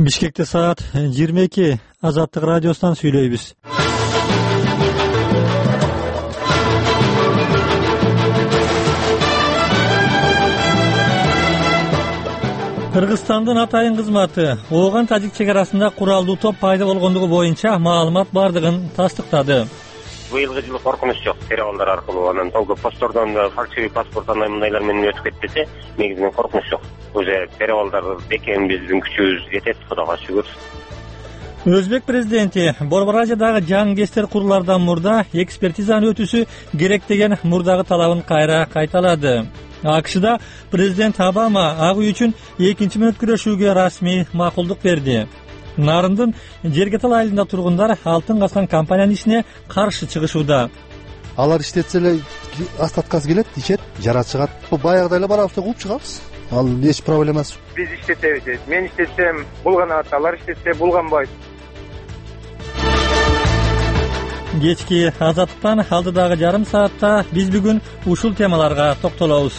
Бишкекте саат 22. Азаттык радиосунан сүйлөйбүз. Кыргызстандын атайын кызматы Ооган-Тажик чек арасында куралдуу топ пайда болгондугу боюнча маалымат бардыгын тастыктады. Быйылгы жылы коркунуч жок. Перевалдар аркылуу анан толгу посттордон фальшивый паспорт андай мындайлар менен өтүп кетпесе, негизинен коркунуч жок. Уже перевалдар бекен биздин күчүбүз жетет, Кудайга шүгүр. Өзбек президенти Борбор Азиядагы жаңгестер курулардан мурда экспертизаны өтүүсү керек деген мурдагы талабын кайра кайталады. АКШда президент Обама ак үй үчүн экинчи мүнөт күрөшүүгө расмий макулдук берди. Нарындын Жергетал айылында тургундар Алтын Касан компаниянын ишине каршы чыгышууда. Алар иштетсе эле астаткасы келет, ичет, жара чыгат. Баягыдай эле барабызда кууп чыгабыз. Ал эч проблемасы жок. Биз иштетебиз. Мен иштетсем булганат, алар иштетсе булганбайт. Кечки Азаттыктан алдыдагы жарым саатта биз бүгүн ушул темаларга токтолобуз.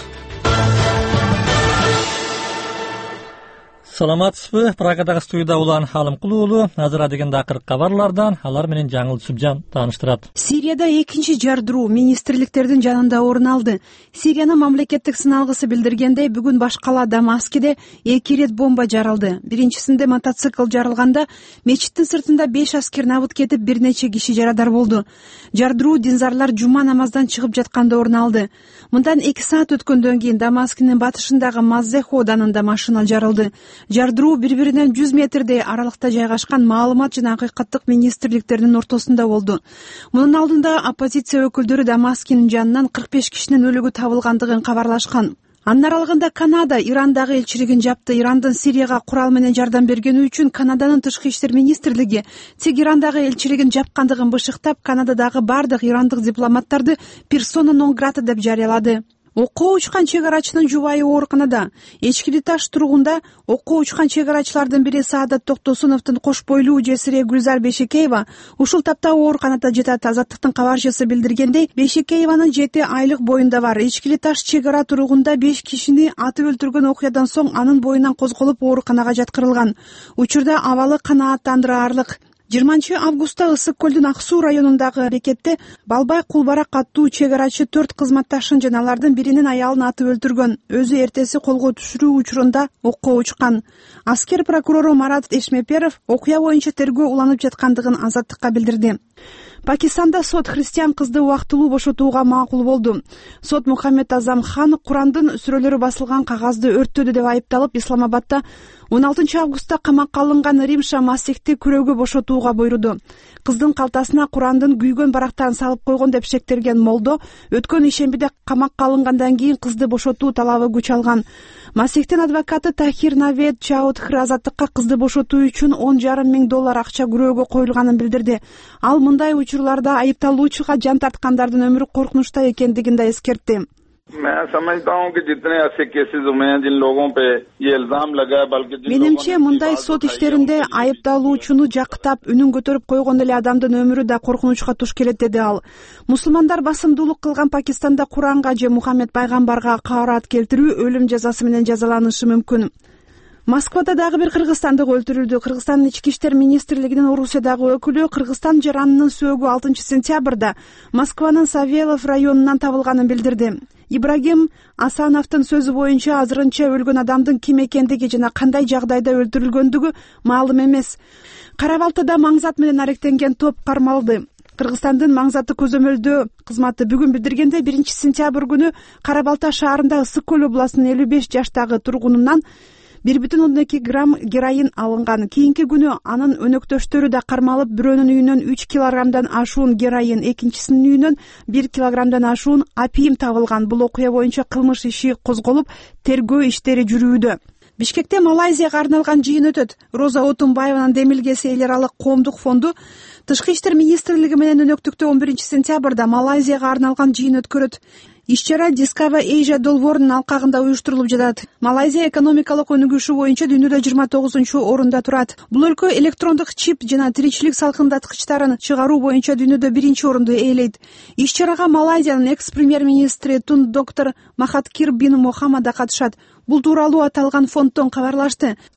Саламатсызбы? Прагадагы студияда Улан Халымкул уулу. Азыр деген акыркы кабарлардан алар менен Жаңыл Сүбжан тааныштырат. Сирияда экинчи жардыруу министрликтердин жанында орун алды. Сириянын мамлекеттик сыналгысы билдиргендей, бүгүн баш кала Дамаскиде 2 рет бомба жарылды. Биринчисинде мотоцикл жарылганда, мечиттин сыртында 5 аскер набыт кетип, бир нече киши жарадар болду. Жардыруу динзарлар жума намаздан чыгып жатканда орун алды. Мындан 2 саат өткөндөн кийин Дамаскинин батышындагы Маззехо ауданында машина жарылды. Жардыруу бири-биринен 100 метрдей аралыкта жайгашкан маалымат жана акыйкаттык министрликтердин ортосунда болду. Мунун алдында оппозиция өкүлдөрү Дамаскинин жанынан 45 кишинин өлүгү табылгандыгын кабарлашкан. Анын аралыгында Канада Ирандагы элчилигин жапты. Ирандын Сирияга курал менен жардам бергени үчүн Канаданын тышкы иштер министрлиги тек Ирандагы элчилигин жапкандыгын бышыктап, Канададагы бардык ирандык дипломаттарды персона нон грата деп жарыялады. Окко учкан чек арачынын жубайы ооруканада. Эчкили таш тургунда окко учкан чек арачылардын бири Саадат Токтосуновдун кош бойлуу жесири Гүлзар Бешекеева ушул тапта ооруканада жатат. Азаттыктын кабарчысы билдиргендей, Бешекееванын 7 айлык боюнда бар. Эчкили таш чек ара тургунда 5 кишини атып өлтүргөн окуядан соң анын боюнан козголуп ооруканага жаткырылган. Учурда абалы канааттандыраарлык. 20-августта Ысык көлдүн Ак суу районундагы аракетте Балбай Кулбарак аттуу чек арачы 4 кызматташын жана алардын биринин аялын атып өлтүргөн. Өзү эртеси колго түшүрүү учурунда окко учкан. Аскер прокурору Марат Эшмеперов окуя боюнча тергөө уланып жаткандыгын Азаттыкка билдирди. Пакистанда сот христиан кызды убактылуу бошотууга макул болду. Сот Мухаммед Азам хан Курандын сүрөлөрү басылган кагазды өрттөдү деп айыпталып, Исламабадда 16 августта камакка алынган Римша Масихти күрөөгө бошотууга буйруду. Кыздын калтасына Курандын күйгөн барактарын салып койгон деп шектелген молдо өткөн ишембиде камакка алынгандан кийин кызды бошотуу талабы күч алган. Масихтин адвокаты Тахир Навед Чаудхри Азаттыкка кызды бошотуу үчүн $10,5 миң акча күрөөгө коюлганын билдирди. Ал мындай учурларда айыпталуучуга жан тарткандардын өмүрү коркунучта экендигин да эскертти. Менимче мындай сот иштеринде айыпталуучуну жактап үнүн көтөрүп койгон эле адамдын өмүрү да коркунучка туш келет, деди ал. Мусулмандар басымдуулук кылган Пакистанда Куранга же Мухаммед пайгамбарга каарат келтирүү өлүм жазасы менен жазаланышы мүмкүн. Москвада дагы бир кыргызстандык өлтүрүлдү. Кыргызстандын ички иштер министрлигинин Орусиядагы өкүлү Кыргызстан жаранынын сөөгү 6 сентябрда Москванын Савелов районунан табылганын билдирди. Ибрагим Асановдун сөзү боюнча азырынча өлгөн адамдын ким экендиги жана кандай жагдайда өлтүрүлгөндүгү маалым эмес. Кара-Балтада маңзат менен аректенген топ кармалды. Кыргызстандын маңзаты көзөмөлдөө кызматы бүгүн билдиргенде 1 сентябрь күнү Кара-Балта шаарында Ысык көл областынын 55 жаштагы тургунунан 1,2 грамм героин алынган. Кийинки күнү анын өнөктөштөрү да кармалып, бирөөнүн үйүнөн 3 килограммдан ашуун героин, экинчисинин үйүнөн 1 килограммдан ашуун апиим табылган. Бул окуя боюнча кылмыш иши козголуп, тергөө иштери жүрүүдө. Бишкекте Малайзияга арналган жыйын өтөт. Роза Отунбаеванын демилгеси эл аралык коомдук фонду Тышкы иштер министрлиги менен өнөктүктө 11 сентябрда Малайзияга арналган жыйын өткөрөт. Иш-чара Discover Asia долбоорунун алкагында уюштурулуп жатат. Малайзия экономикалык өнүгүшү боюнча дүйнөдө 29-орунда турат. Бул өлкө электрондук чип жана тиричилик салкындаткычтарын чыгаруу боюнча дүйнөдө 1-орунду ээлейт. Иш-чарага Малайзиянын экс-премьер-министри Тун доктор Махаткир бин Мохаммад катышат. Бул тууралуу аталган фонддон кабарлашты.